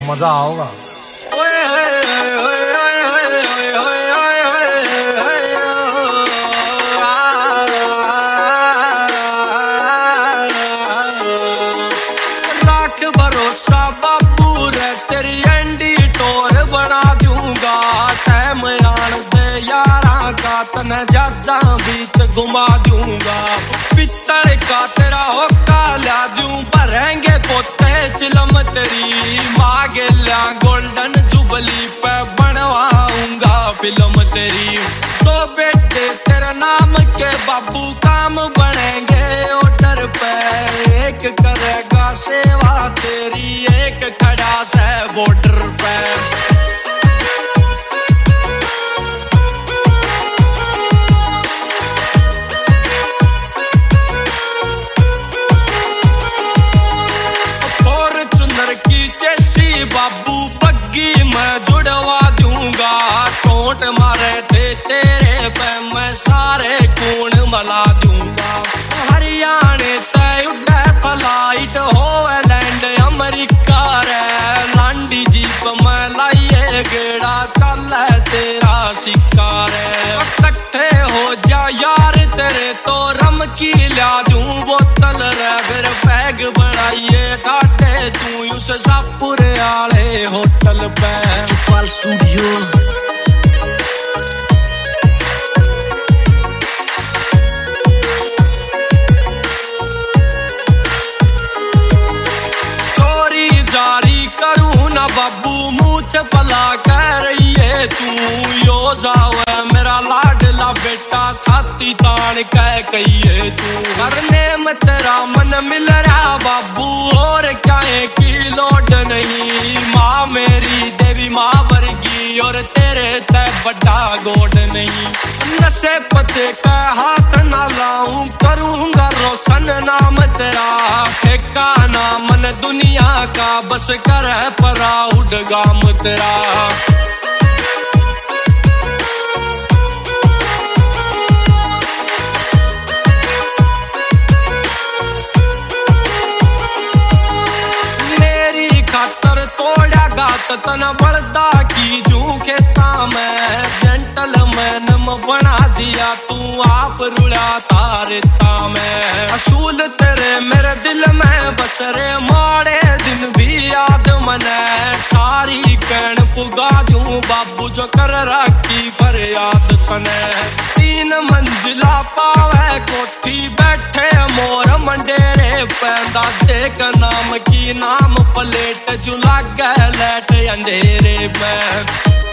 मजा आओगा। लाख भरोसा बाबू रे तेरी एंडी टोर बना दूंगा। टाइम आन दे यारा का तने ज्यादा बीच घुमा दूंगा। पित्तल का तेरा होका ला दूं भरेंगे पोते चिलम तेरी मांगे ला गोल्डन जुबली पे बनवाऊंगा फिल्म तेरी। तो बेटे तेरे नाम के बाबू काम बनेंगे ऑर्डर पे। एक करेगा सेवा तेरी एक खड़ा से बॉर्डर पे। बाबू बग्गी मैं जुड़वा दूंगा। टोंट मारे थे तेरे पे मैं सारे खून मला दूंगा। हरियाणे तय उड़े फ्लाइट होलैंड अमेरिका रे। लांडी जीप में लाइए गेड़ा चल तेरा सिक्का रे। इकट्ठे हो जा यार तेरे तो रम की ला दूं बोतल रे। फिर बैग बढ़ाइए घाटे तू उस सापुर आले होटल पे। चुपाल स्टूडियो चोरी जारी करूं ना बाबू मुझ भला कह रही है तू। यो जावे मेरा लाडला बेटा छाती तान कह कहिए तू। करने में तेरा मन मिल रहा बाबू और क्या की लोड नहीं। माँ मेरी देवी माँ वर्गी और तेरे ते बड़ा गोड नहीं। नशे पते का हाथ ना लाऊं करूंगा रोशन नाम तेरा। ठेका ना मन दुनिया का बस कर प्राउड गाम तेरा। तोड़ा गात तन बड़दा की जू खेता में। जेंटलमैन बना दिया तू आप रुला तारता में। असूल तेरे मेरे दिल में बसरे माड़े दिन भी याद मने। सारी कहन पुगा दूं बाबू जो कर रखी फरियाद तने। 3 मंजिला पावे कोठी बैठे मोर मंडेरे पे। दादे का नाम की नाम प्लेट जुला गैलेट अंधेरे में।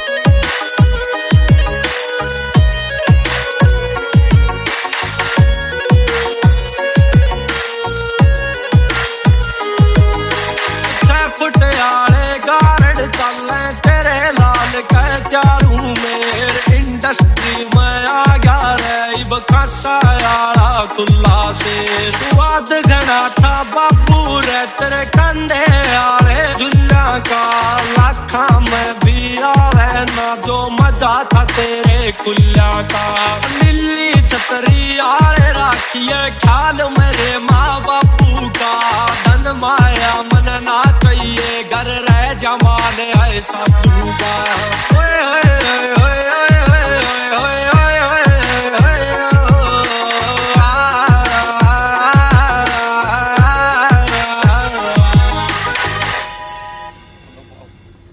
फुटियाले गारड चले तेरे लाल कह चारू मेर। इंडस्ट्री में आ गया रे इब खासा यारा खुला से। स्वाद घना था बाबू रे तेरे कंधे आले झुल्ला का। लाखा में भी आवे ना जो मजा था तेरे कुल्ला का। नीली छतरी आले राखिए ख्याल मेरे माँ बापू का। धन माया मन ना चाहिए घर रह जमाने ऐसा दूंगा।